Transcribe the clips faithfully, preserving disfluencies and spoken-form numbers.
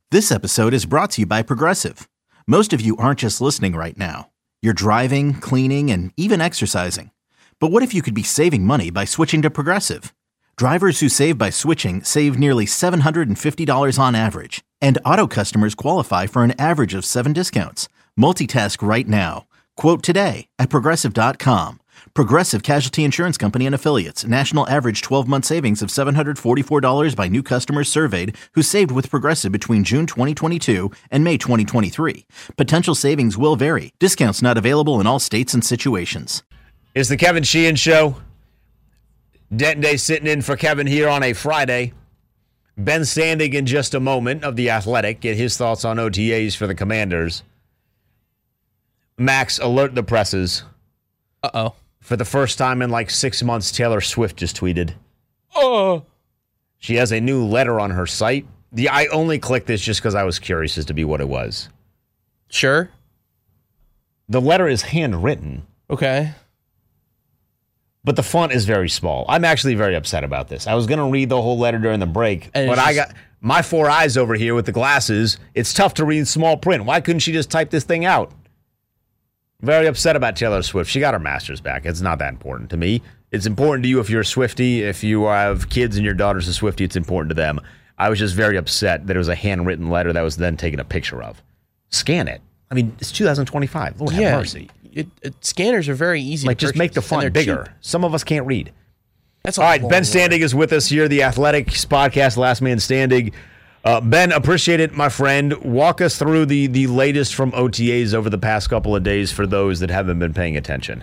This episode is brought to you by Progressive. Most of you aren't just listening right now. You're driving, cleaning, and even exercising. But what if you could be saving money by switching to Progressive? Drivers who save by switching save nearly seven hundred fifty dollars on average. And auto customers qualify for an average of seven discounts. Multitask right now. Quote today at Progressive dot com. Progressive Casualty Insurance Company and Affiliates. National average twelve-month savings of seven hundred forty-four dollars by new customers surveyed who saved with Progressive between June twenty twenty-two and May twenty twenty-three. Potential savings will vary. Discounts not available in all states and situations. It's the Kevin Sheehan Show. Denton Day sitting in for Kevin here on a Friday. Ben Standig in just a moment of The Athletic. Get his thoughts on O T As for the Commanders. Max, alert the presses. Uh-oh. For the first time in like six months, Taylor Swift just tweeted. Oh. She has a new letter on her site. The I only clicked this just because I was curious as to be what it was. Sure. The letter is handwritten. Okay. But the font is very small. I'm actually very upset about this. I was going to read the whole letter during the break, And but just, I got my four eyes over here with the glasses. It's tough to read small print. Why couldn't she just type this thing out? Very upset about Taylor Swift. She got her master's back. It's not that important to me. It's important to you if you're a Swiftie. If you have kids and your daughter's a Swiftie, it's important to them. I was just very upset that it was a handwritten letter that was then taken a picture of. Scan it. I mean, it's two thousand twenty-five. Lord yeah, have mercy. It, it, scanners are very easy Like, to just make the purchase, and font they're bigger. cheap. Some of us can't read. That's a All right, long Ben word. Standig is with us here, the Athletics podcast, Last Man Standing. Uh, Ben, appreciate it, my friend. Walk us through the, the latest from O T As over the past couple of days for those that haven't been paying attention.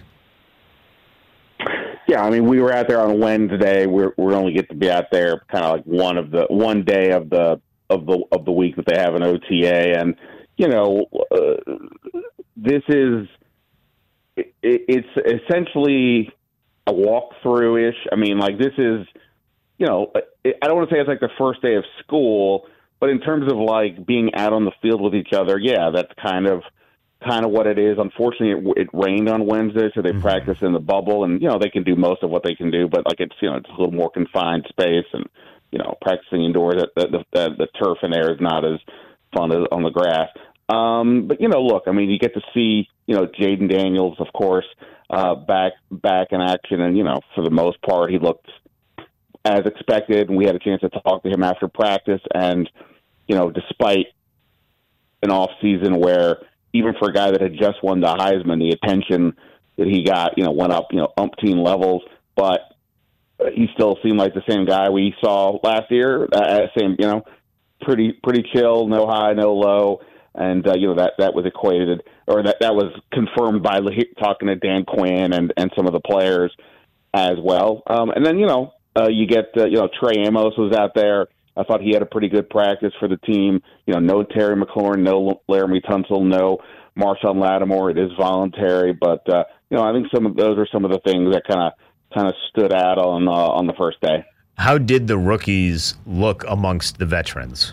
Yeah, I mean, we were out there on Wednesday. We're we only get to be out there kind of like one of the one day of the of the of the week that they have an O T A, and you know, uh, this is it, it's essentially a walkthrough ish. I mean, like this is. You know, I don't want to say it's like the first day of school, but in terms of like being out on the field with each other, yeah, that's kind of kind of what it is. Unfortunately, it, it rained on Wednesday, so they mm-hmm. practice in the bubble, and you know they can do most of what they can do, but like it's you know it's a little more confined space, and you know practicing indoors, the the, the, the turf in there is not as fun as on the grass. Um, but you know, look, I mean, you get to see you know Jaden Daniels, of course, uh, back back in action, and you know for the most part, he looked as expected, and we had a chance to talk to him after practice. And, you know, despite an off season where even for a guy that had just won the Heisman, the attention that he got, you know, went up, you know, umpteen levels, but he still seemed like the same guy we saw last year. Uh, same, you know, pretty, pretty chill, no high, no low. And, uh, you know, that, that was equated or that, that was confirmed by talking to Dan Quinn and, and some of the players as well. Um, and then, you know, Uh, you get, uh, you know, Trey Amos was out there. I thought he had a pretty good practice for the team. You know, no Terry McLaurin, no Laramie Tunsil, no Marshawn Lattimore. It is voluntary, but uh, you know, I think some of those are some of the things that kind of kind of stood out on uh, on the first day. How did the rookies look amongst the veterans?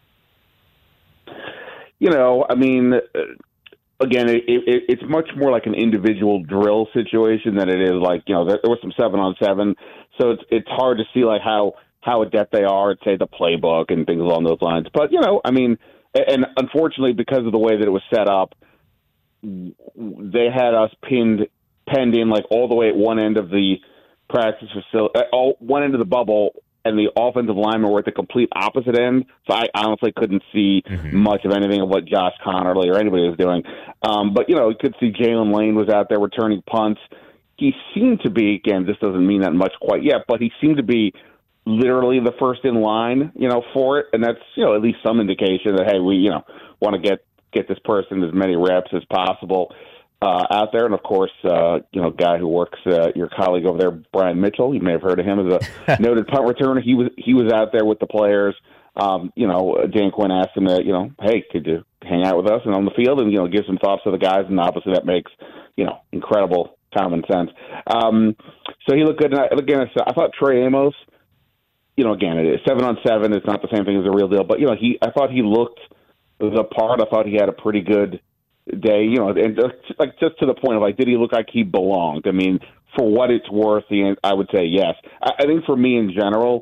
You know, I mean. Uh, Again, it, it, it's much more like an individual drill situation than it is like, you know, there, there was some seven on seven. So it's it's hard to see like how, how adept they are at, say, the playbook and things along those lines. But, you know, I mean, and unfortunately, because of the way that it was set up, they had us pinned, penned in like all the way at one end of the practice facility, all, one end of the bubble, and the offensive linemen were at the complete opposite end. So I honestly couldn't see mm-hmm. much of anything of what Josh Connerly or anybody was doing. Um, but, you know, you could see Jalen Lane was out there returning punts. He seemed to be, again, this doesn't mean that much quite yet, but he seemed to be literally the first in line, you know, for it. And that's, you know, at least some indication that, hey, we, you know, want to get, get this person as many reps as possible. Uh, out there, and of course, uh, you know, guy who works, uh, your colleague over there, Brian Mitchell. You may have heard of him as a noted punt returner. He was he was out there with the players. Um, you know, Dan Quinn asked him to, you know, hey, could you hang out with us and on the field and you know give some thoughts to the guys? And obviously, that makes you know incredible common sense. Um, so he looked good. And I, again, I thought Trey Amos. You know, again, it is seven on seven. It's not the same thing as the real deal, but you know, he. I thought he looked the part. I thought he had a pretty good day, you know, and like just to the point of like, did he look like he belonged? I mean, for what it's worth, the I would say yes. I, I think for me in general,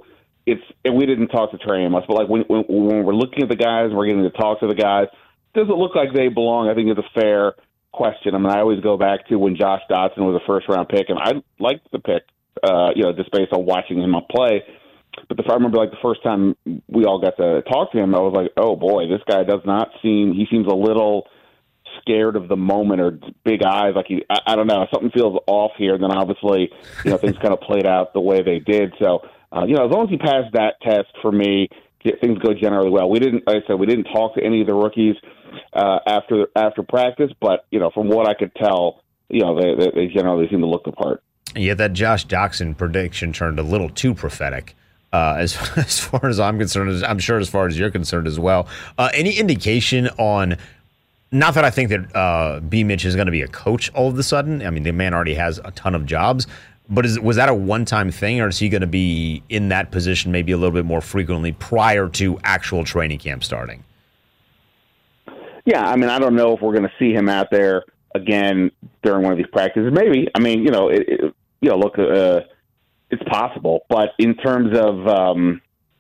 it's and we didn't talk to Trey much, but like when, when when we're looking at the guys, we're getting to talk to the guys. Does it look like they belong? I think it's a fair question. I mean, I always go back to when Josh Dotson was a first round pick, and I liked the pick, uh, you know, just based on watching him play. But if I remember, like the first time we all got to talk to him, I was like, oh boy, this guy does not seem. He seems a little scared of the moment or big eyes. Like he, I, I don't know, something feels off here. And then obviously, you know, things kind of played out the way they did. So, uh, you know, as long as he passed that test for me, things go generally well. We didn't, like I said, we didn't talk to any of the rookies uh, after after practice, but you know, from what I could tell, you know, they, they, they generally seem to look the part. Yeah, that Josh Doctson prediction turned a little too prophetic. Uh, as as far as I'm concerned, I'm sure as far as you're concerned as well. Uh, any indication on? Not that I think that uh, B. Mitch is going to be a coach all of a sudden. I mean, the man already has a ton of jobs. But is, was that a one-time thing, or is he going to be in that position maybe a little bit more frequently prior to actual training camp starting? Yeah, I mean, I don't know if we're going to see him out there again during one of these practices. Maybe. I mean, you know, it, it, you know, look, uh, it's possible. But in terms of, um,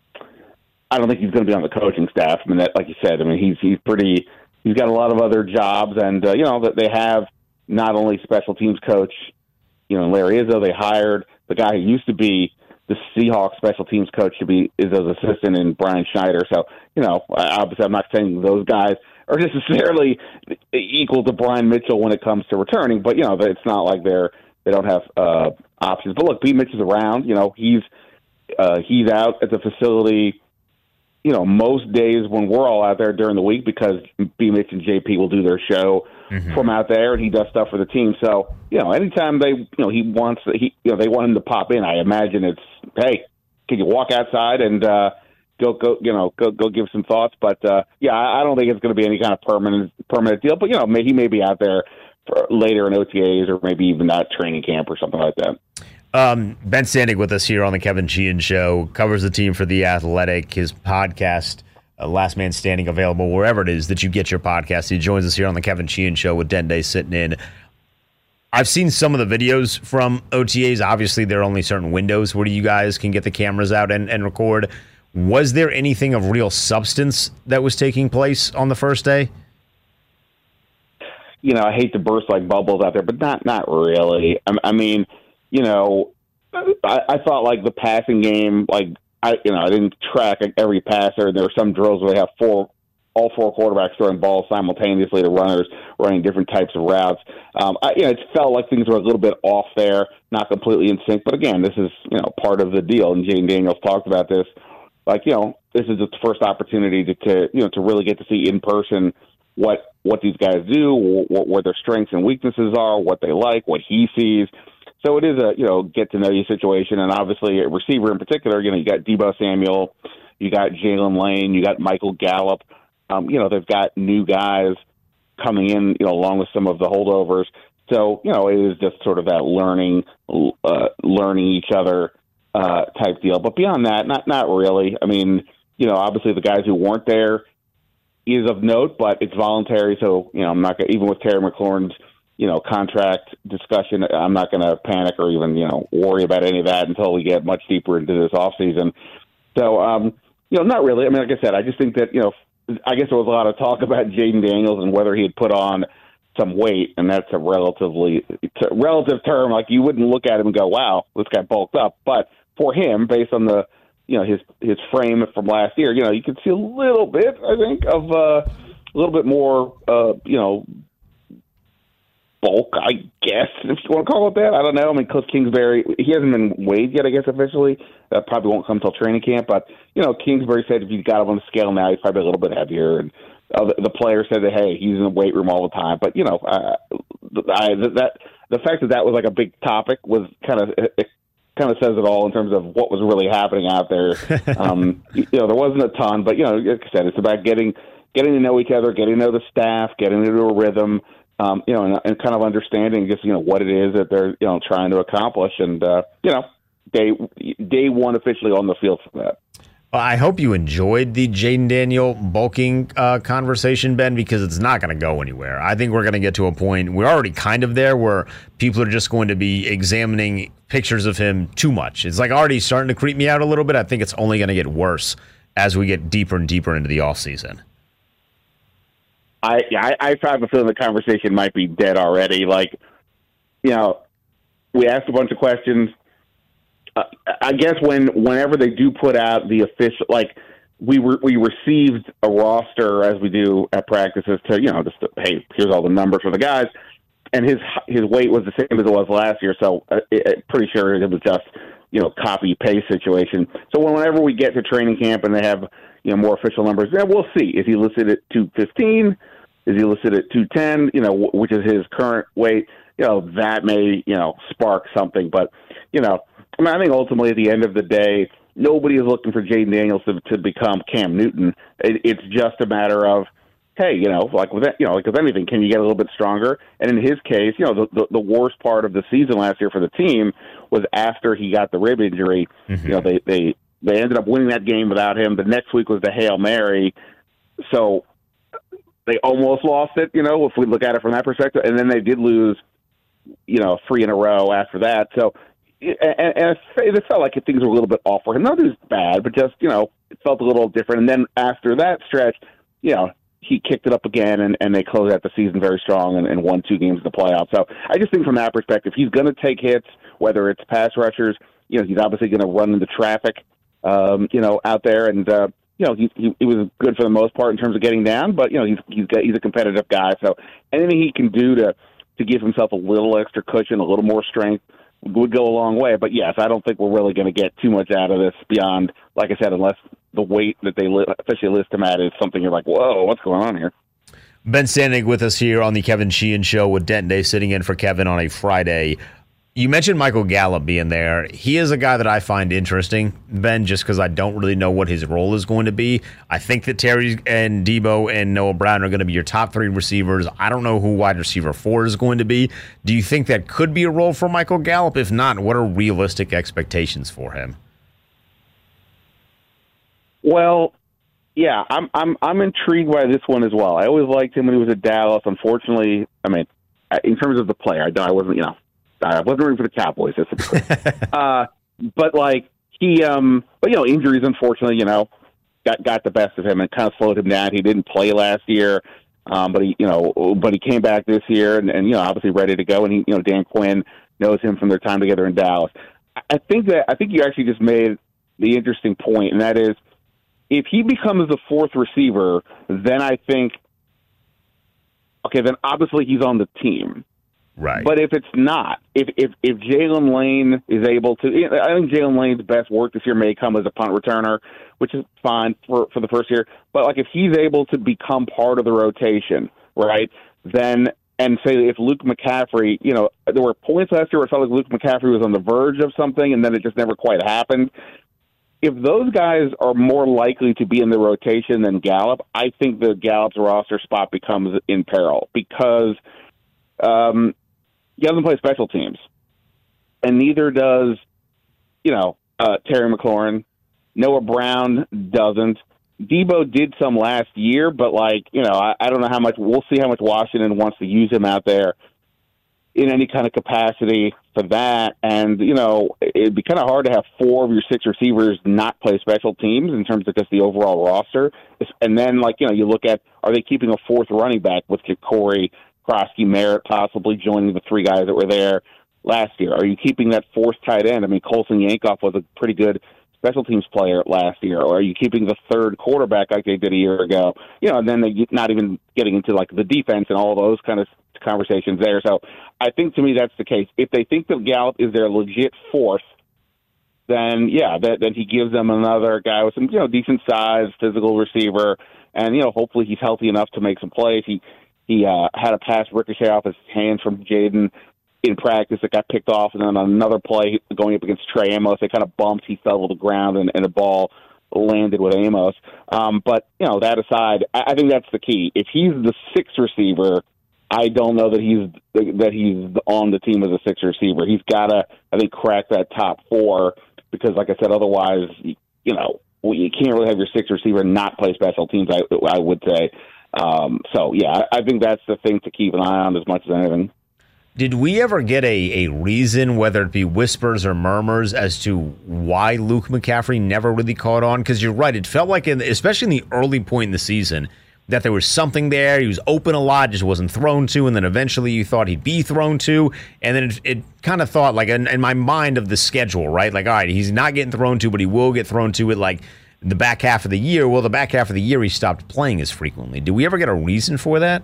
I don't think he's going to be on the coaching staff. I mean, that, like you said, I mean, he's he's pretty. He's got a lot of other jobs, and uh, you know that they have not only special teams coach, you know, Larry Izzo. They hired the guy who used to be the Seahawks special teams coach to be Izzo's assistant, in Brian Schneider. So, you know, obviously, I'm not saying those guys are necessarily equal to Brian Mitchell when it comes to returning, but you know, it's not like they're they don't have uh, options. But look, Pete Mitch is around. You know, he's uh, he's out at the facility. You know, most days when we're all out there during the week, because B. Mitch and J P will do their show mm-hmm. from out there, and he does stuff for the team. So, you know, anytime they, you know, he wants, he, you know, they want him to pop in. I imagine it's, hey, can you walk outside and uh, go, go, you know, go, go give some thoughts. But uh, yeah, I, I don't think it's going to be any kind of permanent, permanent deal. But you know, may, he may be out there for later in O T As, or maybe even not training camp or something like that. Um, Ben Standig with us here on the Kevin Sheehan Show, covers the team for The Athletic. His podcast, uh, Last Man Standing, available wherever it is that you get your podcast. He joins us here on the Kevin Sheehan Show with Dende sitting in. I've seen some of the videos from O T As. Obviously, there are only certain windows where you guys can get the cameras out and, and record. Was there anything of real substance that was taking place on the first day? You know, I hate to burst like bubbles out there, but not not really. I, I mean, you know, I, I thought like the passing game, like I, you know, I didn't track every passer. There were some drills where they have four, all four quarterbacks throwing balls simultaneously to runners running different types of routes. Um, I, you know, it felt like things were a little bit off there, not completely in sync. But again, this is, you know, part of the deal. And Jayden Daniels talked about this. Like, you know, this is the first opportunity to, to you know, to really get to see in person what what these guys do, what, what their strengths and weaknesses are, what they like, what he sees. So it is a, you know, get to know you situation. And obviously a receiver in particular, you know, you got Deebo Samuel, you got Jalen Lane, you got Michael Gallup. Um, you know, they've got new guys coming in, you know, along with some of the holdovers. So, you know, it is just sort of that learning, uh, learning each other uh, type deal. But beyond that, not not really. I mean, you know, obviously the guys who weren't there is of note, but it's voluntary. So, you know, I'm not gonna, even with Terry McLaurin's, you know, contract discussion, I'm not going to panic or even, you know, worry about any of that until we get much deeper into this offseason. So, um, you know, not really. I mean, like I said, I just think that, you know, I guess there was a lot of talk about Jayden Daniels and whether he had put on some weight, and that's a relatively it's a relative term. Like, you wouldn't look at him and go, wow, this guy bulked up. But for him, based on the, you know, his his frame from last year, you know, you could see a little bit, I think, of uh, a little bit more, uh, you know, bulk, I guess, if you want to call it that. I don't know. I mean, Cliff Kingsbury, he hasn't been weighed yet, I guess, officially. That probably won't come until training camp. But, you know, Kingsbury said if you got him on the scale now, he's probably a little bit heavier. And uh, the, the player said that, hey, he's in the weight room all the time. But, you know, uh, I, that the fact that that was like a big topic was kind of it kind of says it all in terms of what was really happening out there. um, you know, there wasn't a ton, but, you know, like I said, it's about getting getting to know each other, getting to know the staff, getting into a rhythm. Um, you know, and, and kind of understanding just, you know, what it is that they're, you know, trying to accomplish. And, uh, you know, day day one officially on the field for that. I hope you enjoyed the Jaden Daniel bulking uh, conversation, Ben, because it's not going to go anywhere. I think we're going to get to a point, we're already kind of there, where people are just going to be examining pictures of him too much. It's like already starting to creep me out a little bit. I think it's only going to get worse as we get deeper and deeper into the offseason. I, I I have a feeling the conversation might be dead already. Like, you know, we asked a bunch of questions. Uh, I guess when whenever they do put out the official, like we were, we received a roster as we do at practices to, you know, just to, hey, here's all the numbers for the guys, and his his weight was the same as it was last year, so uh, it, pretty sure it was just, you know, copy paste situation. So whenever we get to training camp and they have, you know, more official numbers, yeah, we'll see. Is he listed at two fifteen? Is he listed at two ten? You know, which is his current weight? You know, that may, you know, spark something, but you know. I mean, I think ultimately at the end of the day, nobody is looking for Jaden Daniels to, to become Cam Newton. It, it's just a matter of, hey, you know, like with that, you know, like with anything, can you get a little bit stronger? And in his case, you know, the, the, the worst part of the season last year for the team was after he got the rib injury. Mm-hmm. You know, they they they ended up winning that game without him. The next week was the Hail Mary, so they almost lost it. You know, if we look at it from that perspective, and then they did lose, you know, three in a row after that. So. And, and it felt like things were a little bit off for him. Not that it was bad, but just, you know, it felt a little different. And then after that stretch, you know, he kicked it up again, and, and they closed out the season very strong and, and won two games in the playoffs. So I just think from that perspective, he's going to take hits, whether it's pass rushers. You know, he's obviously going to run into traffic, um, you know, out there. And, uh, you know, he, he, he was good for the most part in terms of getting down, but, you know, he's he's, got, he's a competitive guy. So anything he can do to, to give himself a little extra cushion, a little more strength, would go a long way. But yes, I don't think we're really going to get too much out of this beyond, like I said, unless the weight that they li- officially list him at is something you're like, whoa, what's going on here? Ben Standig with us here on the Kevin Sheehan Show with Denton Day sitting in for Kevin on a Friday. You mentioned Michael Gallup being there. He is a guy that I find interesting, Ben, just because I don't really know what his role is going to be. I think that Terry and Debo and Noah Brown are going to be your top three receivers. I don't know who wide receiver four is going to be. Do you think that could be a role for Michael Gallup? If not, what are realistic expectations for him? Well, yeah, I'm I'm I'm intrigued by this one as well. I always liked him when he was at Dallas. Unfortunately, I mean, in terms of the player, I, I wasn't, you know, I wasn't rooting for the Cowboys. uh, but like he, um, but you know, injuries unfortunately, you know, got got the best of him and kind of slowed him down. He didn't play last year, um, but he, you know, but he came back this year and, and you know, obviously ready to go. And he, you know, Dan Quinn knows him from their time together in Dallas. I think that I think you actually just made the interesting point, and that is, if he becomes the fourth receiver, then I think, okay, then obviously he's on the team. Right. But if it's not, if if, if Jalen Lane is able to, I think Jalen Lane's best work this year may come as a punt returner, which is fine for, for the first year. But like if he's able to become part of the rotation, right, then, and say if Luke McCaffrey, you know, there were points last year where it felt like Luke McCaffrey was on the verge of something and then it just never quite happened. If those guys are more likely to be in the rotation than Gallup, I think the Gallup's roster spot becomes in peril because um, he doesn't play special teams, and neither does, you know, uh, Terry McLaurin. Noah Brown doesn't. Debo did some last year, but, like, you know, I, I don't know how much. We'll see how much Washington wants to use him out there in any kind of capacity for that. And, you know, it'd be kind of hard to have four of your six receivers not play special teams in terms of just the overall roster. And then, like, you know, you look at, are they keeping a fourth running back with Corey, Krosky, Merritt possibly joining the three guys that were there last year? Are you keeping that fourth tight end? I mean, Colson Yankoff was a pretty good special teams player last year. Or are you keeping the third quarterback like they did a year ago? You know, and then they not even getting into, like, the defense and all those kind of conversations there. So I think, to me, that's the case. If they think that Gallup is their legit fourth, then, yeah, that, then he gives them another guy with some, you know, decent size, physical receiver, and, you know, hopefully he's healthy enough to make some plays. He He uh, had a pass ricochet off his hands from Jaden in practice that got picked off, and then on another play going up against Trey Amos, they kind of bumped. He fell to the ground, and, and the ball landed with Amos. Um, but, you know, that aside, I, I think that's the key. If he's the sixth receiver, I don't know that he's that he's on the team as a sixth receiver. He's got to, I think, crack that top four because, like I said, otherwise, you know, well, you can't really have your sixth receiver not play special teams, I, I would say. Um, so, yeah, I, I think that's the thing to keep an eye on as much as anything. Did we ever get a, a reason, whether it be whispers or murmurs, as to why Luke McCaffrey never really caught on? Because you're right, it felt like, in, especially in the early point in the season, that there was something there. He was open a lot, just wasn't thrown to, and then eventually you thought he'd be thrown to, and then it, it kind of thought, like, in, in my mind of the schedule, right? Like, all right, he's not getting thrown to, but he will get thrown to it, like, the back half of the year. Well, the back half of the year, he stopped playing as frequently. Did we ever get a reason for that?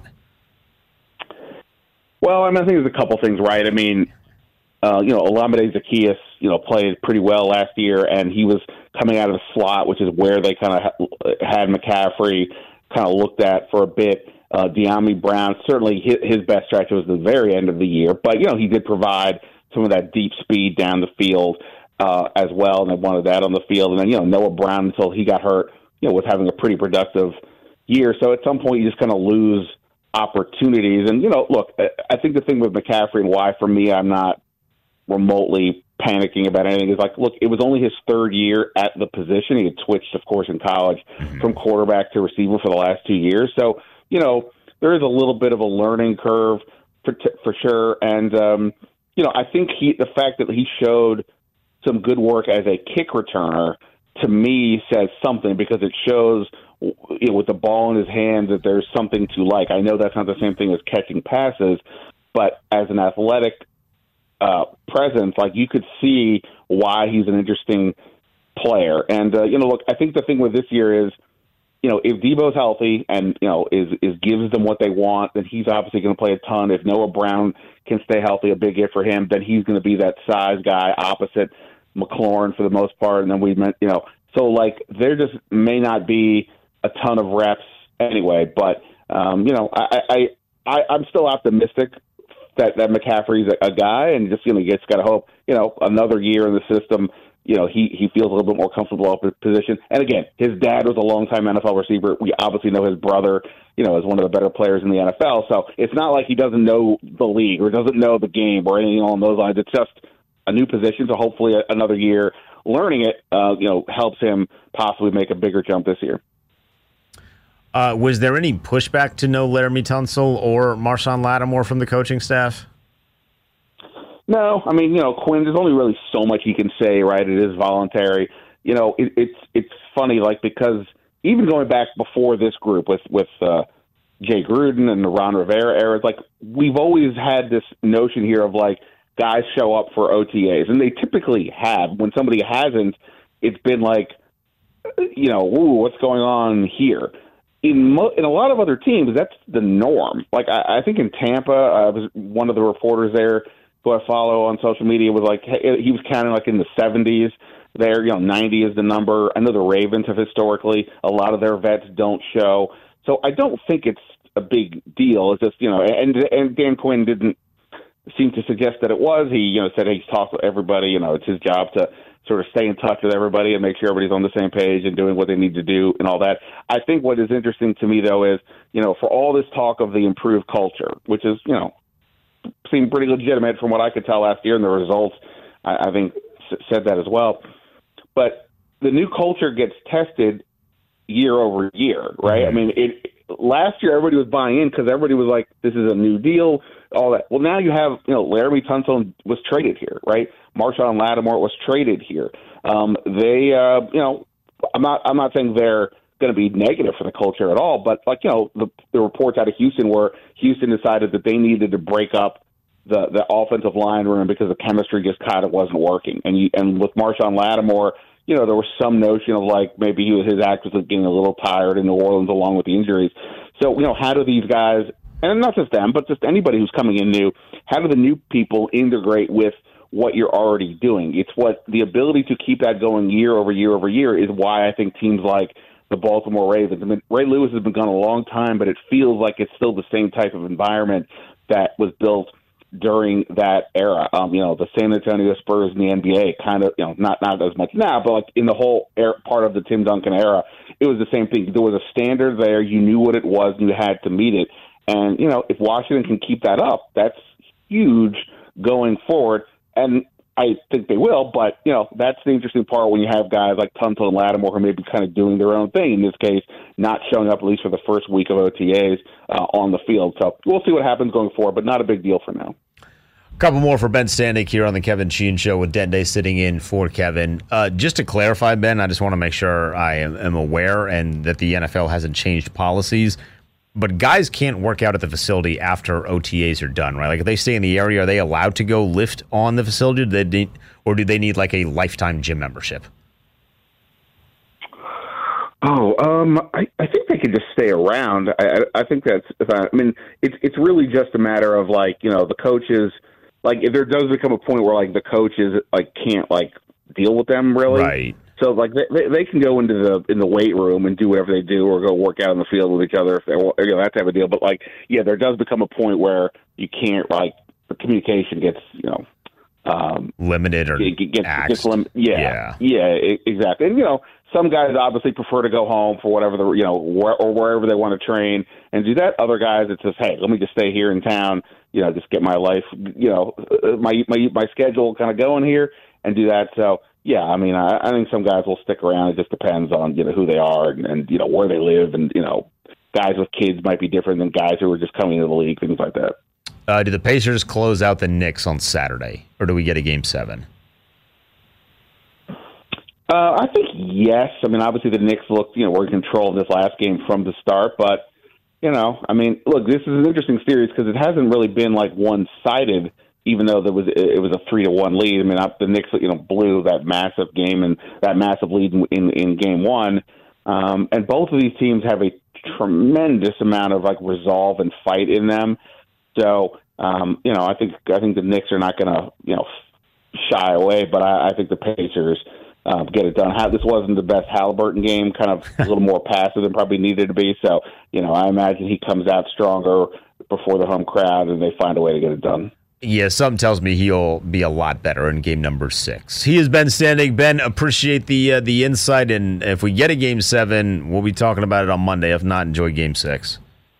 Well, I mean, I think there's a couple things, right? I mean, uh, you know, Olamide Zaccheaus, you know, played pretty well last year, and he was coming out of the slot, which is where they kind of ha- had McCaffrey kind of looked at for a bit. Uh, De'Ami Brown, certainly his, his best stretch was the very end of the year, but, you know, he did provide some of that deep speed down the field uh, as well, and they wanted that on the field. And then, you know, Noah Brown, until he got hurt, you know, was having a pretty productive year. So at some point, you just kind of lose opportunities. And, you know, look, I think the thing with McCaffrey and why, for me, I'm not remotely panicking about anything is, like, look, it was only his third year at the position. He had switched, of course, in college mm-hmm. from quarterback to receiver for the last two years. So, you know, there is a little bit of a learning curve for, for sure. And, um, you know, I think he, the fact that he showed some good work as a kick returner, to me, says something, because it shows, you know, with the ball in his hands, that there's something to like. I know that's not the same thing as catching passes, but as an athletic uh, presence, like, you could see why he's an interesting player. And, uh, you know, look, I think the thing with this year is, you know, if Debo's healthy and, you know, is, is gives them what they want, then he's obviously going to play a ton. If Noah Brown can stay healthy, a big hit for him, then he's going to be that size guy opposite McLaurin for the most part. And then we meant, you know, so, like, there just may not be a ton of reps anyway, but um, you know, I, I, I, I'm still optimistic that, that McCaffrey's a, a guy, and just, you know, you just got to hope, you know, another year in the system, you know, he, he feels a little bit more comfortable at his position. And again, his dad was a longtime N F L receiver. We obviously know his brother, you know, is one of the better players in the N F L. So it's not like he doesn't know the league or doesn't know the game or anything along those lines. It's just a new position. So hopefully another year learning it, uh, you know, helps him possibly make a bigger jump this year. Uh, was there any pushback to no Laremy Tunsil or Marshawn Lattimore from the coaching staff? No, I mean, you know, Quinn, there's only really so much he can say, right? It is voluntary. You know, it, it's it's funny, like, because even going back before this group with, with uh, Jay Gruden and the Ron Rivera era, it's like, we've always had this notion here of, like, guys show up for O T As, and they typically have. When somebody hasn't, it's been like, you know, ooh, what's going on here? In mo- in a lot of other teams, that's the norm. Like, I, I think in Tampa, I was one of the reporters there who I follow on social media was like, hey, he was counting like in the seventies there, you know, ninety is the number. I know the Ravens have historically, a lot of their vets don't show. So I don't think it's a big deal. It's just, you know, and and Dan Quinn didn't seem to suggest that it was. He, you know, said he's talked to everybody, you know, it's his job to sort of stay in touch with everybody and make sure everybody's on the same page and doing what they need to do and all that. I think what is interesting to me, though, is, you know, for all this talk of the improved culture, which is, you know, seemed pretty legitimate from what I could tell last year, and the results, I, I think, s- said that as well. But the new culture gets tested year over year, right? I mean, it last year everybody was buying in because everybody was like, this is a new deal, all that. Well, now you have, you know, Laremy Tunsil was traded here, right? Marshawn Lattimore was traded here. Um, they, uh, you know, I'm not, I'm not saying they're going to be negative for the culture at all, but, like, you know, the, the reports out of Houston where Houston decided that they needed to break up the, the offensive line room because the chemistry just kind of wasn't working. And you, and with Marshawn Lattimore, you know, there was some notion of, like, maybe he was, his act was getting a little tired in New Orleans along with the injuries. So, you know, how do these guys, and not just them, but just anybody who's coming in new, how do the new people integrate with what you're already doing? It's what the ability to keep that going year over year over year is why I think teams like the Baltimore Ravens, I mean, Ray Lewis has been gone a long time, but it feels like it's still the same type of environment that was built during that era. Um, you know, the San Antonio Spurs in the N B A kind of, you know, not, not as much now, but like in the whole era, part of the Tim Duncan era, it was the same thing. There was a standard there. You knew what it was and you had to meet it. And, you know, if Washington can keep that up, that's huge going forward. And I think they will, but, you know, that's the interesting part when you have guys like Tunsil and Lattimore who may be kind of doing their own thing, in this case, not showing up at least for the first week of O T As uh, on the field. So we'll see what happens going forward, but not a big deal for now. A couple more for Ben Standig here on the Kevin Sheehan Show with Denton Day sitting in for Kevin. Uh, just to clarify, Ben, I just want to make sure I am, am aware and that the N F L hasn't changed policies. But guys can't work out at the facility after O T As are done, right? Like if they stay in the area, are they allowed to go lift on the facility, or do they need, or do they need like a lifetime gym membership? Oh, um, I, I think they could just stay around. I, I, I think that's. I mean, it's it's really just a matter of like you know the coaches. Like if there does become a point where like the coaches like can't like deal with them really, Right. So like they, they they can go into the in the weight room and do whatever they do, or go work out in the field with each other if they want, you know, that type of deal. But like yeah, there does become a point where you can't like the communication gets you know um, Limited or it gets, axed. gets lim- yeah yeah yeah exactly. And you know some guys obviously prefer to go home for whatever the you know where, or wherever they want to train and do that. Other guys it's just hey let me just stay here in town, you know just get my life you know my my my schedule kind of going here and do that. So. Yeah, I mean, I, I think some guys will stick around. It just depends on, you know, who they are and, and, you know, where they live. And, you know, guys with kids might be different than guys who are just coming into the league, things like that. Uh, do the Pacers close out the Knicks on Saturday, or do we get a game seven? Uh, I think yes. I mean, obviously the Knicks looked, you know, were in control of this last game from the start. But, you know, I mean, look, this is an interesting series because it hasn't really been, like, one-sided. Even though there was it was a three to one lead, I mean the Knicks you know blew that massive game and that massive lead in in, in game one, um, and both of these teams have a tremendous amount of like resolve and fight in them. So um, you know I think I think the Knicks are not going to you know shy away, but I, I think the Pacers uh, get it done. This wasn't the best Halliburton game, kind of a little more passive than probably needed to be. So you know I imagine he comes out stronger before the home crowd, and they find a way to get it done. Yeah, something tells me he'll be a lot better in game number six. He has been standing. Ben, appreciate the uh, the insight, and if we get a game seven, we'll be talking about it on Monday. If not, enjoy game six.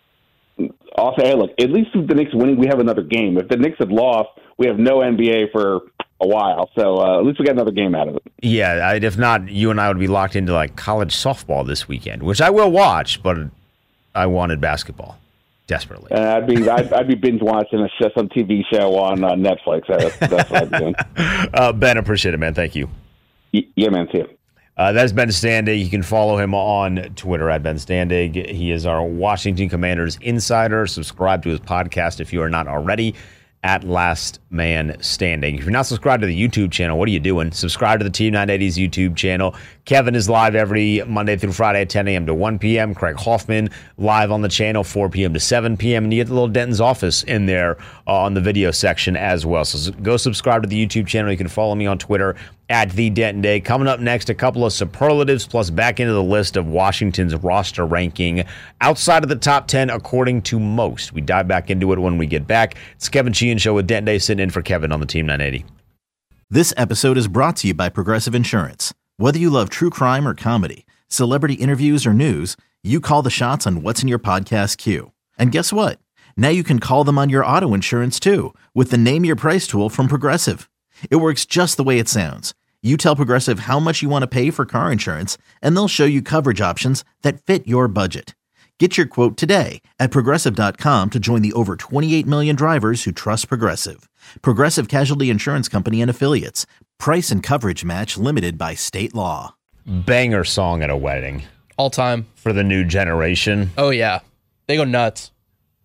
I'll say, hey, look, at least if the Knicks winning, we have another game. If the Knicks had lost, we have no N B A for a while. So uh, at least we got another game out of it. Yeah, I'd, if not, you and I would be locked into like college softball this weekend, which I will watch, but I wanted basketball. Desperately. Uh, I'd be I'd, I'd be binge watching a show, some T V show on uh, Netflix. That's, that's what I'd be doing. Uh, Ben, appreciate it, man. Thank you. Y- yeah, man. See you. Uh, that's Ben Standig. You can follow him on Twitter at Ben Standig. He is our Washington Commanders insider. Subscribe to his podcast if you are not already at Last Man Standing. If you're not subscribed to the YouTube channel, what are you doing? Subscribe to the Team nine eighty's YouTube channel. Kevin is live every Monday through Friday at ten a.m. to one p.m. Craig Hoffman live on the channel four p.m. to seven p.m. And you get the little Denton's Office in there uh, on the video section as well. So go subscribe to the YouTube channel. You can follow me on Twitter at The Denton Day. Coming up next, a couple of superlatives plus back into the list of Washington's roster ranking outside of the top ten according to most. We dive back into it when we get back. It's Kevin Sheehan Show with Denton Day sitting in for Kevin on the Team nine eighty. This episode is brought to you by Progressive Insurance. Whether you love true crime or comedy, celebrity interviews or news, you call the shots on what's in your podcast queue. And guess what? Now you can call them on your auto insurance too with the Name Your Price tool from Progressive. It works just the way it sounds. You tell Progressive how much you want to pay for car insurance, and they'll show you coverage options that fit your budget. Get your quote today at Progressive dot com to join the over twenty-eight million drivers who trust Progressive. Progressive Casualty Insurance Company and Affiliates. Price and coverage match limited by state law. Banger song at a wedding All time. for the new generation. Oh, yeah. They go nuts.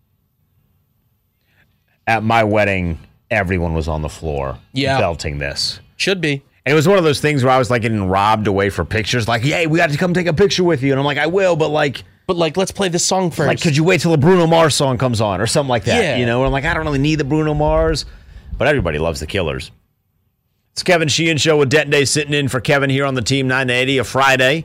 At my wedding, everyone was on the floor Yeah. belting this. Should be. And it was one of those things where I was like getting robbed away for pictures. Like, hey, we got to come take a picture with you. And I'm like, I will, but like... But, like, let's play this song first. Like, could you wait till a Bruno Mars song comes on or something like that? Yeah. You know, and I'm like, I don't really need the Bruno Mars, but everybody loves the Killers. It's Kevin Sheehan Show with Denton Day sitting in for Kevin here on the Team nine eighty, a Friday.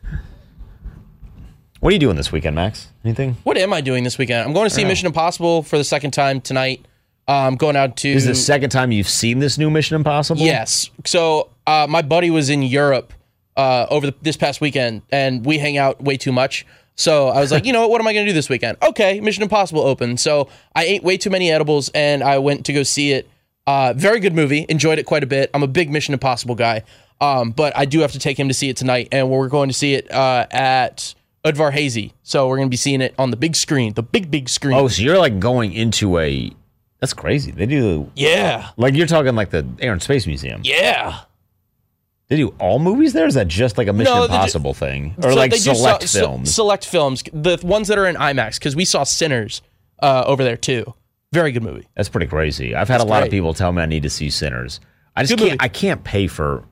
What are you doing this weekend, Max? Anything? What am I doing this weekend? I'm going to see Mission Impossible for the second time tonight. Uh, I'm going out to... This is the second time you've seen this new Mission Impossible? Yes. So uh, my buddy was in Europe uh, over the, this past weekend, and we hang out way too much. So I was like, you know what, what am I going to do this weekend? Okay, Mission Impossible open. So I ate way too many edibles, and I went to go see it Uh, very good movie. Enjoyed it quite a bit. I'm a big Mission Impossible guy, um, but I do have to take him to see it tonight, and we're going to see it uh, at Udvar Hazy. So we're going to be seeing it on the big screen, the big, big screen. Oh, so you're like going into a... That's crazy. They do... Yeah. Like you're talking like the Air and Space Museum. Yeah. They do all movies there? Or is that just like a Mission No, Impossible do, thing? Or so like they do select so, films? So, select films. The ones that are in IMAX, because we saw Sinners uh, over there too. Very good movie. That's pretty crazy. I've had That's a lot great. of people tell me I need to see Sinners. I just Good can't. movie. I can't pay for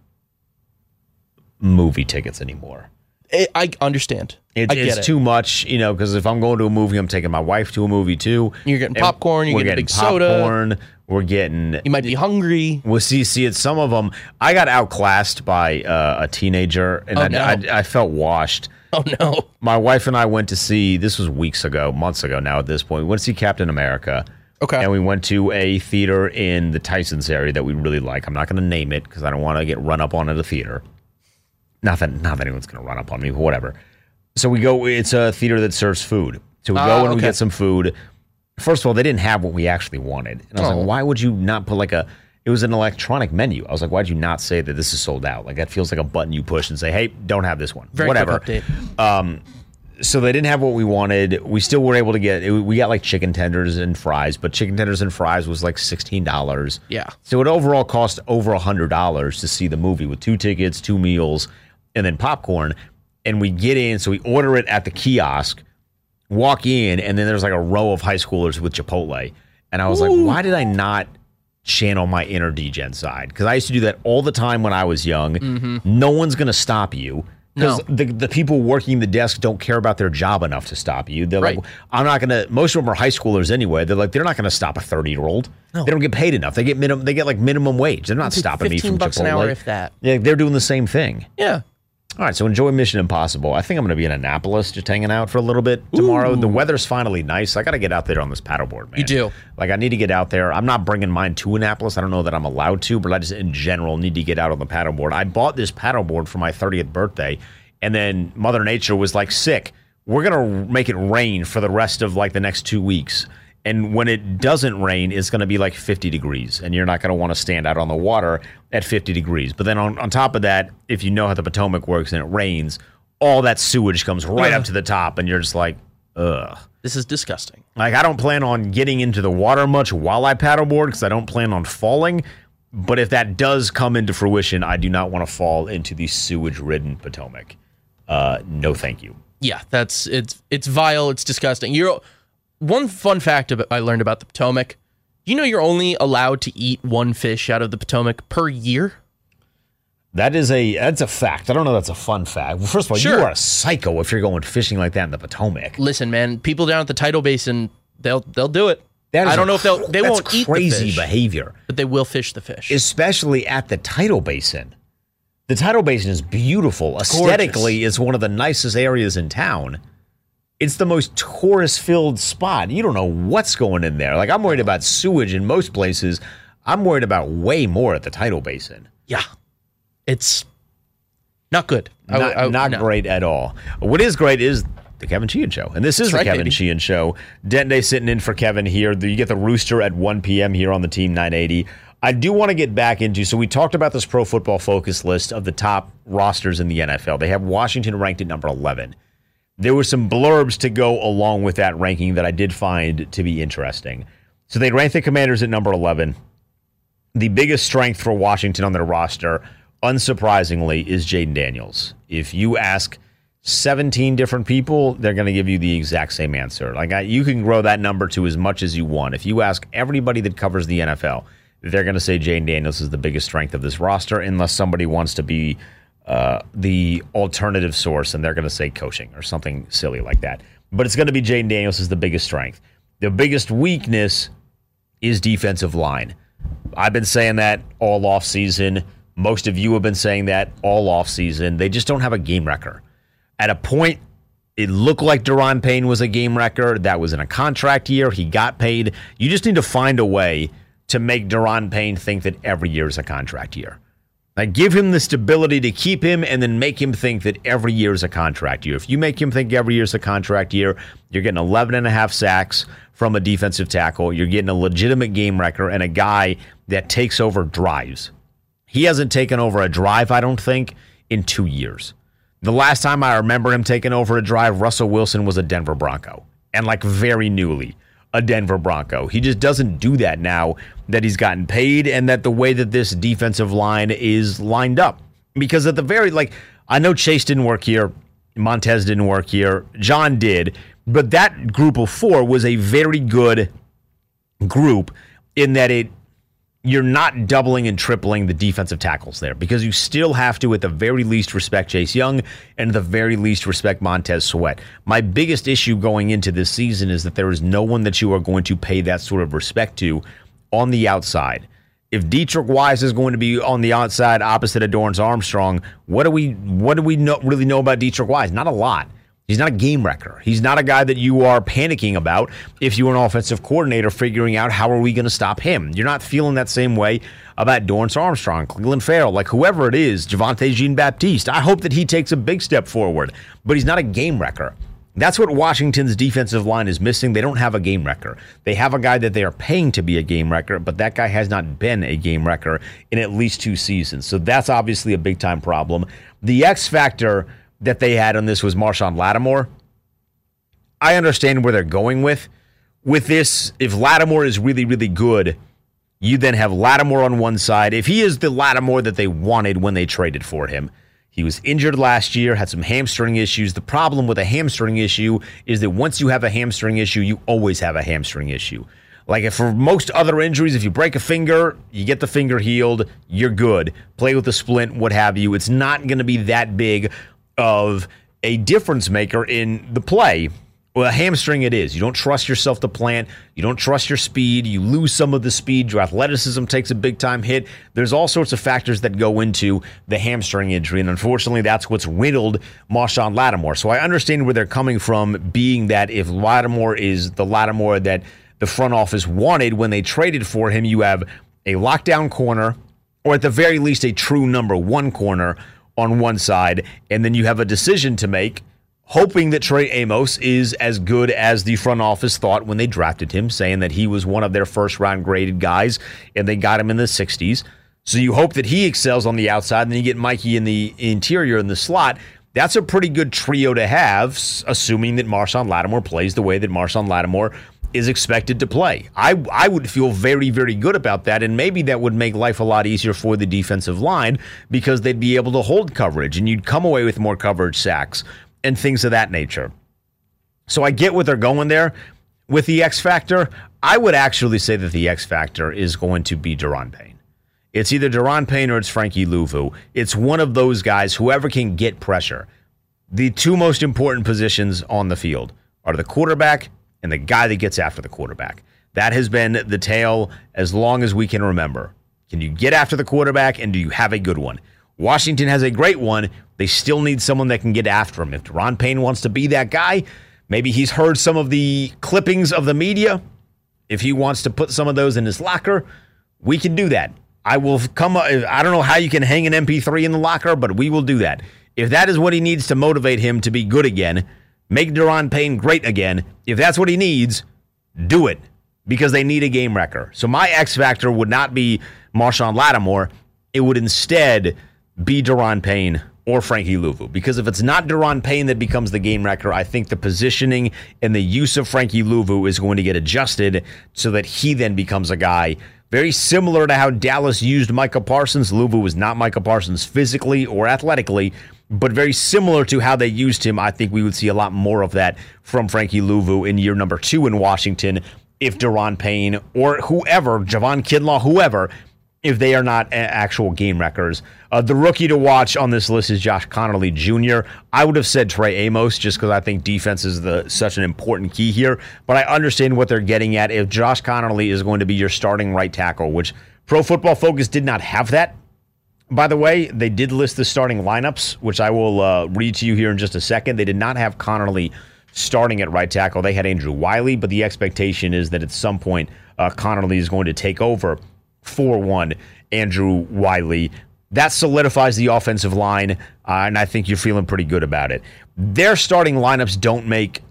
movie tickets anymore. It, I understand. It's, I get it's it. too much, you know. Because if I'm going to a movie, I'm taking my wife to a movie too. You're getting And popcorn. You're we're getting a getting big soda. popcorn. We're getting. You might be hungry. We'll see. See, it's some of them. I got outclassed by uh, a teenager, and Oh, I, no. I, I felt washed. Oh no. My wife and I went to see. This was weeks ago, months ago now. At this point, we went to see Captain America. Okay. And we went to a theater in the Tysons area that we really like. I'm not going to name it because I don't want to get run up on at a theater. Not that, not that anyone's going to run up on me, but whatever. So we go, it's a theater that serves food. So we Ah, go and we okay. get some food. First of all, they didn't have what we actually wanted. And I was Oh. like, why would you not put like a, it was an electronic menu. I was like, why'd you not say that this is sold out? Like that feels like a button you push and say, hey, don't have this one. Very whatever. quick update. Um, so they didn't have what we wanted. We still were able to get, it, we got like chicken tenders and fries, but chicken tenders and fries was like sixteen dollars. Yeah. So it overall cost over one hundred dollars to see the movie with two tickets, two meals, and then popcorn. And we get in, so we order it at the kiosk, walk in, and then there's like a row of high schoolers with Chipotle. And I was Ooh. like, why did I not channel my inner D-Gen side? Because I used to do that all the time when I was young. Mm-hmm. No one's going to stop you. Because No. the, the people working the desk don't care about their job enough to stop you. They're Right. like, I'm not going to, most of them are high schoolers anyway. They're like, they're not going to stop a thirty-year-old. No. They don't get paid enough. They get minimum, they get like minimum wage. They're not stopping me fifteen from bucks an Chipotle. hour, if that. Yeah, they're doing the same thing. Yeah. All right, so enjoy Mission Impossible. I think I'm going to be in Annapolis just hanging out for a little bit tomorrow. Ooh. The weather's finally nice. I got to get out there on this paddleboard, man. You do. Like, I need to get out there. I'm not bringing mine to Annapolis. I don't know that I'm allowed to, but I just, in general, need to get out on the paddleboard. I bought this paddleboard for my thirtieth birthday, and then Mother Nature was like, sick. We're going to make it rain for the rest of, like, the next two weeks. And when it doesn't rain, it's going to be like fifty degrees, and you're not going to want to stand out on the water at fifty degrees. But then on, on top of that, if you know how the Potomac works and it rains, all that sewage comes right Ugh. up to the top, and you're just like, ugh. This is disgusting. Like, I don't plan on getting into the water much while I paddleboard because I don't plan on falling. But if that does come into fruition, I do not want to fall into the sewage-ridden Potomac. Uh, no, thank you. Yeah, that's it's it's vile. It's disgusting. You're one fun fact about, I learned about the Potomac. You know, you're only allowed to eat one fish out of the Potomac per year. That is a that's a fact. I don't know. That's a fun fact. Well, first of all, Sure. you are a psycho if you're going fishing like that in the Potomac. Listen, man, people down at the Tidal Basin, they'll they'll do it. That is I don't know a- if they'll they that's won't eat the crazy fish, behavior, but they will fish the fish. especially at the Tidal Basin. The Tidal Basin is beautiful. Aesthetically, it's one of the nicest areas in town. It's the most tourist-filled spot. You don't know what's going in there. Like, I'm worried about sewage in most places. I'm worried about way more at the Tidal Basin. Yeah, it's not good. I- Not, I- not no. great at all. What is great is the Kevin Sheehan Show. And this is That's the right, Kevin baby. Sheehan Show. Dente sitting in for Kevin here. You get the Rooster at one p.m. here on the Team nine eighty. I do want to get back into, so we talked about this Pro Football Focus list of the top rosters in the N F L. They have Washington ranked at number eleven. There were some blurbs to go along with that ranking that I did find to be interesting. So they ranked the Commanders at number eleven. The biggest strength for Washington on their roster, unsurprisingly, is Jaden Daniels. If you ask seventeen different people, they're going to give you the exact same answer. Like I, you can grow that number to as much as you want. If you ask everybody that covers the N F L, they're going to say Jaden Daniels is the biggest strength of this roster, unless somebody wants to be uh, the alternative source, and they're going to say coaching or something silly like that. But it's going to be Jaden Daniels is the biggest strength. The biggest weakness is defensive line. I've been saying that all offseason. Most of you have been saying that all offseason. They just don't have a game wrecker. At a point, it looked like Deron Payne was a game wrecker. That was in a contract year. He got paid. You just need to find a way to make Deron Payne think that every year is a contract year. Like, give him the stability to keep him and then make him think that every year is a contract year. If you make him think every year is a contract year, you're getting eleven and a half sacks from a defensive tackle. You're getting a legitimate game wrecker and a guy that takes over drives. He hasn't taken over a drive, I don't think, in two years. The last time I remember him taking over a drive, Russell Wilson was a Denver Bronco. And like very newly, a Denver Bronco. He just doesn't do that now that he's gotten paid and that the way that this defensive line is lined up. Because at the very, like, I know Chase didn't work here. Montez didn't work here. John did. But that group of four was a very good group in that it you're not doubling and tripling the defensive tackles there because you still have to, at the very least, respect Chase Young and at the very least respect Montez Sweat. My biggest issue going into this season is that there is no one that you are going to pay that sort of respect to on the outside. If Dietrich Wise is going to be on the outside opposite of Dorrance Armstrong, what do we what do we know, really know about Dietrich Wise? Not a lot. He's not a game wrecker. He's not a guy that you are panicking about if you're an offensive coordinator figuring out how are we going to stop him. You're not feeling that same way about Dorrance Armstrong, Cleveland Farrell, like whoever it is, Javonte Jean-Baptiste. I hope that he takes a big step forward, but he's not a game wrecker. That's what Washington's defensive line is missing. They don't have a game wrecker. They have a guy that they are paying to be a game wrecker, but that guy has not been a game wrecker in at least two seasons. So that's obviously a big-time problem. The X factor that they had on this was Marshawn Lattimore. I understand where they're going with. With this, if Lattimore is really, really good, you then have Lattimore on one side. If he is the Lattimore that they wanted when they traded for him, he was injured last year, had some hamstring issues. The problem with a hamstring issue is that once you have a hamstring issue, you always have a hamstring issue. Like if for most other injuries, if you break a finger, you get the finger healed, you're good. Play with a splint, what have you. It's not going to be that big of a difference maker in the play. Well, a hamstring it is. You don't trust yourself to plant. You don't trust your speed. You lose some of the speed. Your athleticism takes a big-time hit. There's all sorts of factors that go into the hamstring injury, and unfortunately, that's what's riddled Marshawn Lattimore. So I understand where they're coming from, being that if Lattimore is the Lattimore that the front office wanted when they traded for him, you have a lockdown corner, or at the very least, a true number one corner on one side, and then you have a decision to make, hoping that Trey Amos is as good as the front office thought when they drafted him, saying that he was one of their first-round graded guys, and they got him in the sixties. So you hope that he excels on the outside, and then you get Mikey in the interior in the slot. That's a pretty good trio to have, assuming that Marshawn Lattimore plays the way that Marshawn Lattimore is expected to play. I I would feel very, very good about that, and maybe that would make life a lot easier for the defensive line because they'd be able to hold coverage, and you'd come away with more coverage sacks and things of that nature. So I get what they're going there. With the X factor, I would actually say that the X factor is going to be Daron Payne. It's either Daron Payne or it's Frankie Louvu. It's one of those guys, whoever can get pressure. The two most important positions on the field are the quarterback and the guy that gets after the quarterback. That has been the tale as long as we can remember. Can you get after the quarterback, and do you have a good one? Washington has a great one. They still need someone that can get after him. If Daron Payne wants to be that guy, maybe he's heard some of the clippings of the media. If he wants to put some of those in his locker, we can do that. I will come. I don't know how you can hang an M P three in the locker, but we will do that. If that is what he needs to motivate him to be good again, make Daron Payne great again. If that's what he needs, do it, because they need a game wrecker. So my X factor would not be Marshawn Lattimore. It would instead be Daron Payne or Frankie Louvu. Because if it's not Daron Payne that becomes the game wrecker, I think the positioning and the use of Frankie Louvu is going to get adjusted so that he then becomes a guy very similar to how Dallas used Micah Parsons. Louvu was not Micah Parsons physically or athletically, but very similar to how they used him. I think we would see a lot more of that from Frankie Louvu in year number two in Washington if Daron Payne or whoever, Javon Kinlaw, whoever, if they are not actual game wreckers. Uh, the rookie to watch on this list is Josh Conerly Junior I would have said Trey Amos just because I think defense is the such an important key here, but I understand what they're getting at. If Josh Conerly is going to be your starting right tackle, which Pro Football Focus did not have that, by the way, they did list the starting lineups, which I will uh, read to you here in just a second. They did not have Conerly starting at right tackle. They had Andrew Wiley, but the expectation is that at some point uh, Conerly is going to take over for one Andrew Wiley. That solidifies the offensive line, uh, and I think you're feeling pretty good about it. Their starting lineups don't make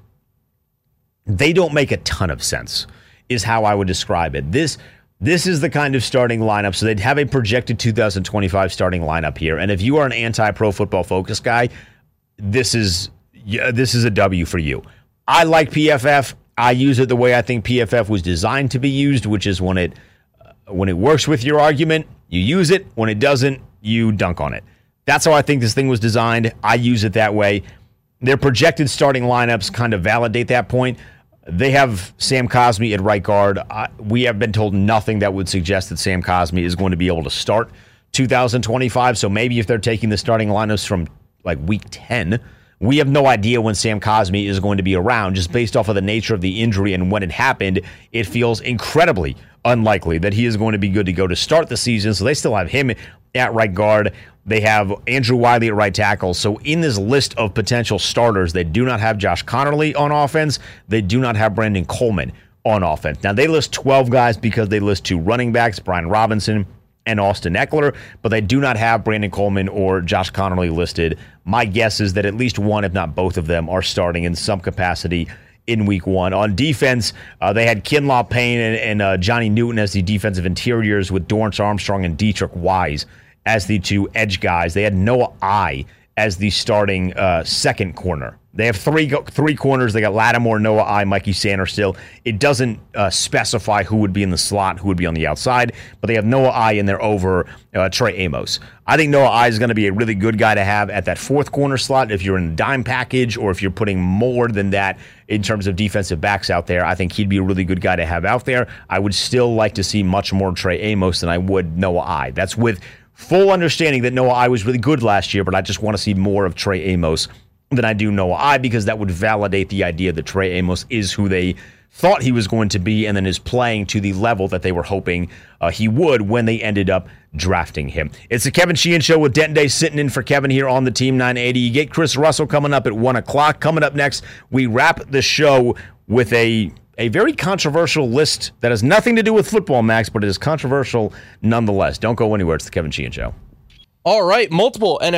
they don't make a ton of sense, is how I would describe it. This this is the kind of starting lineup, so they'd have a projected two thousand twenty-five starting lineup here, and if you are an anti-Pro Football Focus guy, this is yeah, this is a W for you. I like P F F. I use it the way I think P F F was designed to be used, which is when it uh, when it works with your argument, you use it. When it doesn't, you dunk on it. That's how I think this thing was designed. I use it that way. Their projected starting lineups kind of validate that point. They have Sam Cosmi at right guard. Uh, we have been told nothing that would suggest that Sam Cosmi is going to be able to start two thousand twenty-five. So maybe if they're taking the starting lineups from like week ten, we have no idea when Sam Cosmi is going to be around. Just based off of the nature of the injury and when it happened, it feels incredibly unlikely that he is going to be good to go to start the season. So they still have him at right guard. They have Andrew Wiley at right tackle. So in this list of potential starters, they do not have Josh Connerly on offense. They do not have Brandon Coleman on offense. Now, they list twelve guys because they list two running backs, Brian Robinson and Austin Eckler, but they do not have Brandon Coleman or Josh Connerly listed. My guess is that at least one, if not both of them, are starting in some capacity in week one. On defense, uh, they had Kinlaw Payne and, and uh, Johnny Newton as the defensive interiors, with Dorrance Armstrong and Dietrich Wise as the two edge guys. They had Noah I as the starting uh, second corner. They have three three corners. They got Lattimore, Noah I, Mikey Sanderstill. It doesn't uh, specify who would be in the slot, who would be on the outside, but they have Noah I in there over uh, Trey Amos. I think Noah I is going to be a really good guy to have at that fourth corner slot if you're in a dime package, or if you're putting more than that in terms of defensive backs out there. I think he'd be a really good guy to have out there. I would still like to see much more Trey Amos than I would Noah I. That's with full understanding that Noah I was really good last year, but I just want to see more of Trey Amos than I do Noah I, because that would validate the idea that Trey Amos is who they thought he was going to be and then is playing to the level that they were hoping uh, he would when they ended up drafting him. It's the Kevin Sheehan Show with Denton Day sitting in for Kevin here on the Team nine eighty. You get Chris Russell coming up at one o'clock. Coming up next, we wrap the show with a a very controversial list that has nothing to do with football, Max, but it is controversial nonetheless. Don't go anywhere. It's the Kevin Sheehan Show. All right, multiple N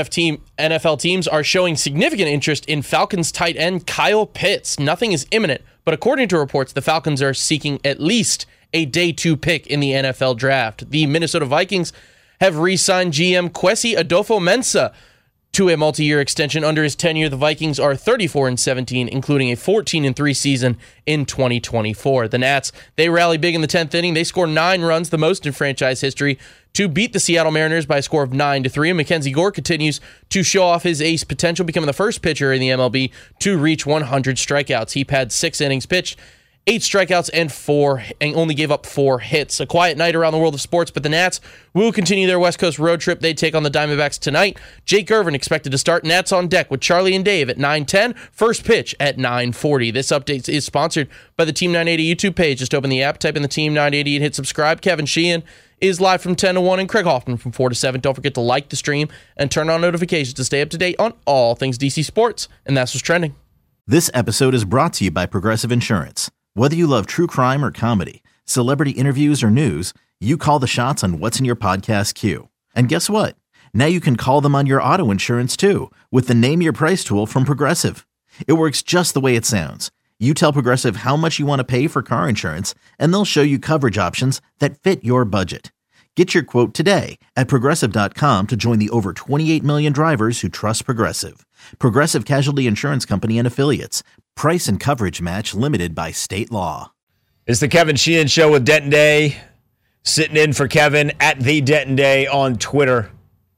F L teams are showing significant interest in Falcons tight end Kyle Pitts. Nothing is imminent, but according to reports, the Falcons are seeking at least a day two pick in the N F L draft. The Minnesota Vikings have re-signed G M Kwesi Adofo-Mensah to a multi-year extension. Under his tenure, the Vikings are thirty-four and seventeen, including a fourteen and three season in twenty twenty-four. The Nats, they rally big in the tenth inning. They score nine runs, the most in franchise history, to beat the Seattle Mariners by a score of nine to three. And Mackenzie Gore continues to show off his ace potential, becoming the first pitcher in the M L B to reach one hundred strikeouts. He had six innings pitched, eight strikeouts, and four, and only gave up four hits. A quiet night around the world of sports, but the Nats will continue their West Coast road trip. They take on the Diamondbacks tonight. Jake Irvin expected to start. Nats on deck with Charlie and Dave at nine ten. First pitch at nine forty. This update is sponsored by the Team nine eighty YouTube page. Just open the app, type in the Team nine eighty, and hit subscribe. Kevin Sheehan is live from ten to one, and Craig Hoffman from four to seven. Don't forget to like the stream and turn on notifications to stay up to date on all things D C sports. And that's what's trending. This episode is brought to you by Progressive Insurance. Whether you love true crime or comedy, celebrity interviews or news, you call the shots on what's in your podcast queue. And guess what? Now you can call them on your auto insurance too, with the Name Your Price tool from Progressive. It works just the way it sounds. You tell Progressive how much you want to pay for car insurance, and they'll show you coverage options that fit your budget. Get your quote today at Progressive dot com to join the over twenty-eight million drivers who trust Progressive. Progressive Casualty Insurance Company and Affiliates. Price and coverage match limited by state law. It's the Kevin Sheehan Show with Denton Day. Sitting in for Kevin at the Denton Day on Twitter.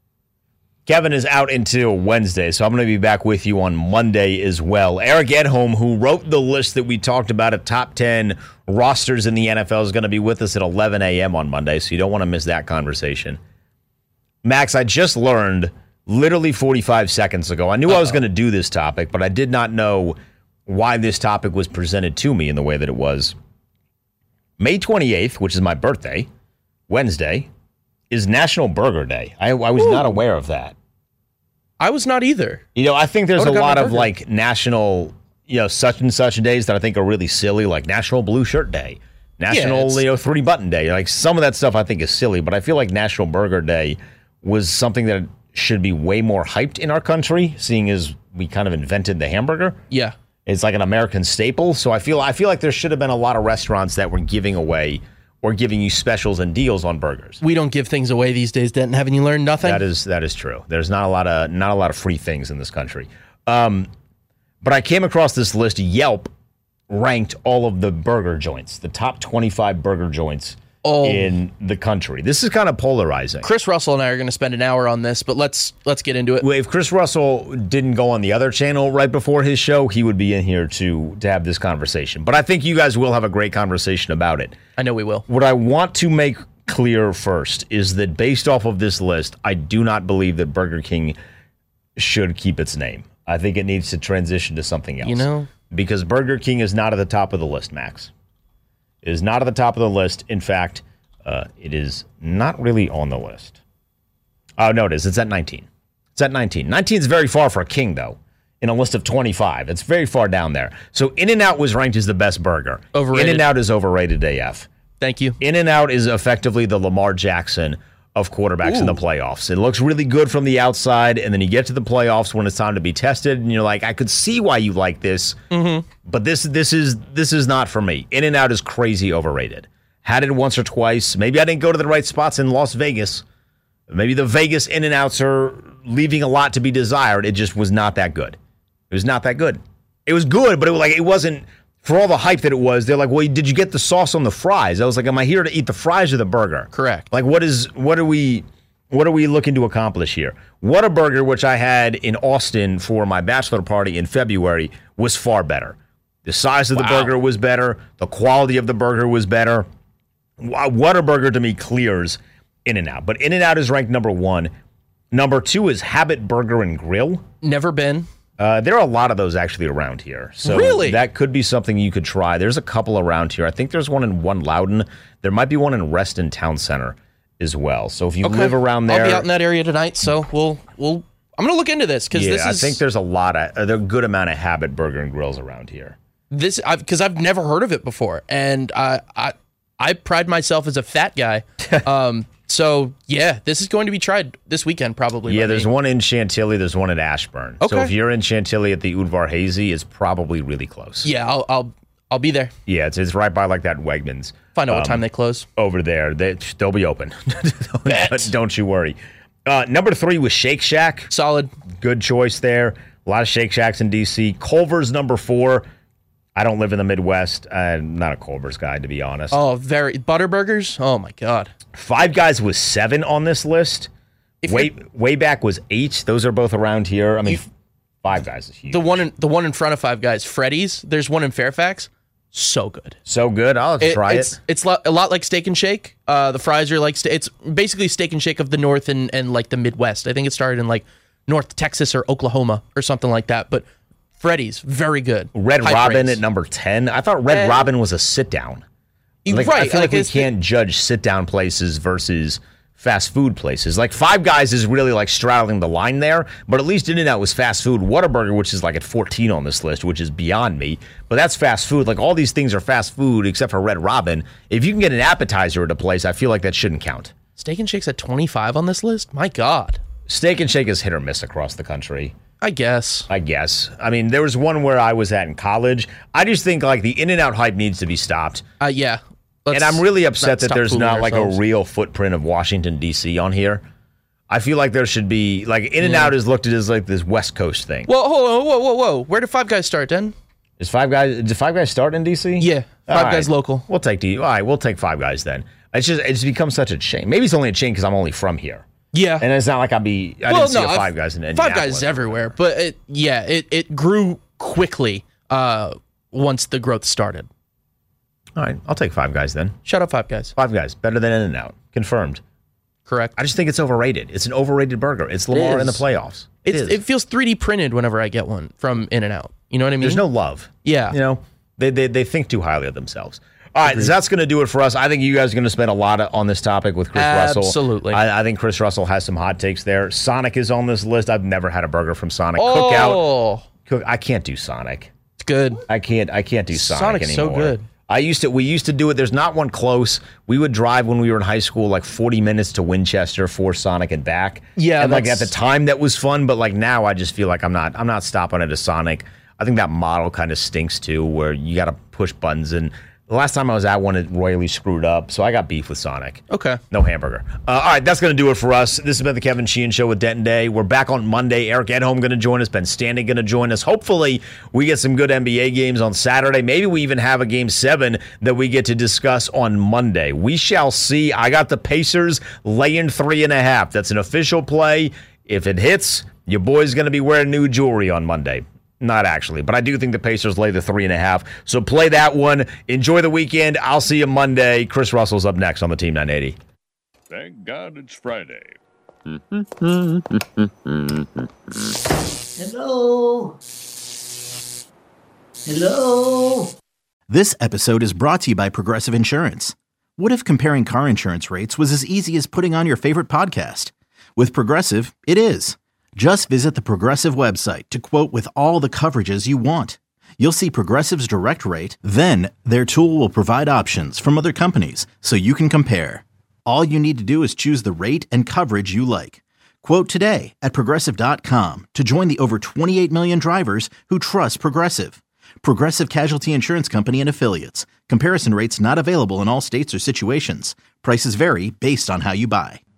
Kevin is out until Wednesday, so I'm going to be back with you on Monday as well. Eric Edholm, who wrote the list that we talked about of top ten rosters in the N F L, is going to be with us at eleven a.m. on Monday, so you don't want to miss that conversation. Max, I just learned literally forty-five seconds ago. I knew Uh-oh. I was going to do this topic, but I did not know why this topic was presented to me in the way that it was. May twenty-eighth, which is my birthday, Wednesday, is National Burger Day. I, I was Ooh. not aware of that. I was not either. You know, I think there's a lot of like national, you know, such and such days that I think are really silly, like National Blue Shirt Day, National, yeah, you know, Three Button Day. Like some of that stuff I think is silly, but I feel like National Burger Day was something that should be way more hyped in our country, seeing as we kind of invented the hamburger. Yeah. It's like an American staple. So I feel I feel like there should have been a lot of restaurants that were giving away or giving you specials and deals on burgers. We don't give things away these days, Denton. Haven't you learned nothing? That is that is true. There's not a lot of not a lot of free things in this country. Um, but I came across this list. Yelp ranked all of the burger joints, the top twenty-five burger joints oh. in the country. This is kind of polarizing. Chris Russell and I are going to spend an hour on this, but let's let's get into it. Well, if Chris Russell didn't go on the other channel right before his show, he would be in here to to have this conversation. But I think you guys will have a great conversation about it. I know we will. What I want to make clear first is that based off of this list, I do not believe that Burger King should keep its name. I think it needs to transition to something else. You know? Because Burger King is not at the top of the list, Max. It is not at the top of the list. In fact, uh, it is not really on the list. Oh, no, it is. It's at nineteen. It's at nineteen. nineteen is very far for a King, though, in a list of twenty-five. It's very far down there. So In-N-Out was ranked as the best burger. Overrated. In-N-Out is overrated A F. Thank you. In-N-Out is effectively the Lamar Jackson of quarterbacks Ooh. in the playoffs. It looks really good from the outside, and then you get to the playoffs when it's time to be tested, and you're like, I could see why you like this, mm-hmm. but this this is this is not for me. In-N-Out is crazy overrated. Had it once or twice. Maybe I didn't go to the right spots in Las Vegas. Maybe the Vegas In-N-Outs are leaving a lot to be desired. It just was not that good. It was not that good. It was good, but it was like it wasn't. For all the hype that it was, they're like, well, did you get the sauce on the fries? I was like, am I here to eat the fries or the burger? Correct. Like, what is, what are we, what are we looking to accomplish here? Whataburger, which I had in Austin for my bachelor party in February, was far better. The size of the wow. burger was better. The quality of the burger was better. Whataburger, to me, clears In-N-Out. But In-N-Out is ranked number one. Number two is Habit Burger and Grill. Never been. Uh, there are a lot of those actually around here. So really? That could be something you could try. There's a couple around here. I think there's one in One Loudon. There might be one in Reston Town Center as well. So if you okay. live around there. I'll be out in that area tonight, so we'll we'll I'm going to look into this because yeah, this is I think there's a lot of there's a good amount of Habit Burger and Grills around here. This because I've, I've never heard of it before, and I I I pride myself as a fat guy. um So, yeah, this is going to be tried this weekend probably. Yeah, there's me. one in Chantilly. There's one in Ashburn. Okay. So if you're in Chantilly at the Udvar Hazy, it's probably really close. Yeah, I'll I'll I'll be there. Yeah, it's, it's right by like that Wegmans. Find out um, what time they close. Over there. They, they'll be open. don't, don't you worry. Uh, number three was Shake Shack. Solid. Good choice there. A lot of Shake Shacks in D C. Culver's number four. I don't live in the Midwest. I'm not a Culver's guy, to be honest. Oh, very. Butterburgers? Oh, my God. Five Guys was seven on this list. If way way back was eight. Those are both around here. I mean, you, Five Guys is huge. The one in the one in front of Five Guys, Freddy's. There's one in Fairfax. So good. So good. I'll have to it, try it's, it. It's a lot like Steak and Shake. Uh, the fries are like it's basically Steak and Shake of the North and and like the Midwest. I think it started in like North Texas or Oklahoma or something like that. But Freddy's, very good. Red High Robin praise. at number ten. I thought Red and, Robin was a sit down. Like, right. I feel like, like we can't judge sit down places versus fast food places. Like Five Guys is really like straddling the line there, but at least In-N-Out was fast food. Whataburger, which is like at fourteen on this list, which is beyond me, but that's fast food. Like all these things are fast food except for Red Robin. If you can get an appetizer at a place, I feel like that shouldn't count. Steak and Shake's at twenty-five on this list? My God. Steak and Shake is hit or miss across the country. I guess. I guess. I mean, there was one where I was at in college. I just think like the In-N-Out hype needs to be stopped. Uh, yeah. Let's and I'm really upset that there's not like ourselves. a real footprint of Washington, D C on here. I feel like there should be, like, In-N-Out yeah. is looked at as like this West Coast thing. Whoa, whoa, whoa, whoa, whoa. Where did Five Guys start, then? Is Five Guys, did Five Guys start in D C? Yeah. Five all Guys right. local. We'll take the, all right, we'll take Five Guys then. It's just, it's become such a chain. Maybe it's only a chain because I'm only from here. Yeah. And it's not like I'd be, I well, didn't see no, a Five Guys in Indianapolis. Five Guys is everywhere. But, it, yeah, it, it grew quickly uh, once the growth started. All right, I'll take Five Guys then. Shut up, Five Guys. Five Guys, better than In-N-Out. Confirmed. Correct. I just think it's overrated. It's an overrated burger. It's Lamar it in the playoffs. It's, it, it feels three D printed whenever I get one from In-N-Out. You know what I mean? There's no love. Yeah. You know, they they, they think too highly of themselves. All right, so that's going to do it for us. I think you guys are going to spend a lot of, on this topic with Chris Absolutely. Russell. Absolutely. I, I think Chris Russell has some hot takes there. Sonic is on this list. I've never had a burger from Sonic. Oh. Cookout. Cook, I can't do Sonic. It's good. I can't I can't do Sonic Sonic's anymore. so good. I used to, we used to do it. There's not one close. We would drive when we were in high school, like forty minutes to Winchester for Sonic and back. Yeah. And like at the time that was fun, but like now I just feel like I'm not, I'm not stopping at a Sonic. I think that model kind of stinks too, where you got to push buttons. And the last time I was at one, it royally screwed up. So I got beef with Sonic. Okay. No hamburger. Uh, all right, that's going to do it for us. This has been the Kevin Sheehan Show with Denton Day. We're back on Monday. Eric Edholm going to join us. Ben Standing going to join us. Hopefully, we get some good N B A games on Saturday. Maybe we even have a game seven that we get to discuss on Monday. We shall see. I got the Pacers laying three and a half. That's an official play. If it hits, your boy's going to be wearing new jewelry on Monday. Not actually, but I do think the Pacers lay the three and a half. So play that one. Enjoy the weekend. I'll see you Monday. Chris Russell's up next on the Team nine eighty. Thank God it's Friday. Hello? Hello? This episode is brought to you by Progressive Insurance. What if comparing car insurance rates was as easy as putting on your favorite podcast? With Progressive, it is. Just visit the Progressive website to quote with all the coverages you want. You'll see Progressive's direct rate, then their tool will provide options from other companies so you can compare. All you need to do is choose the rate and coverage you like. Quote today at Progressive dot com to join the over twenty-eight million drivers who trust Progressive. Progressive Casualty Insurance Company and Affiliates. Comparison rates not available in all states or situations. Prices vary based on how you buy.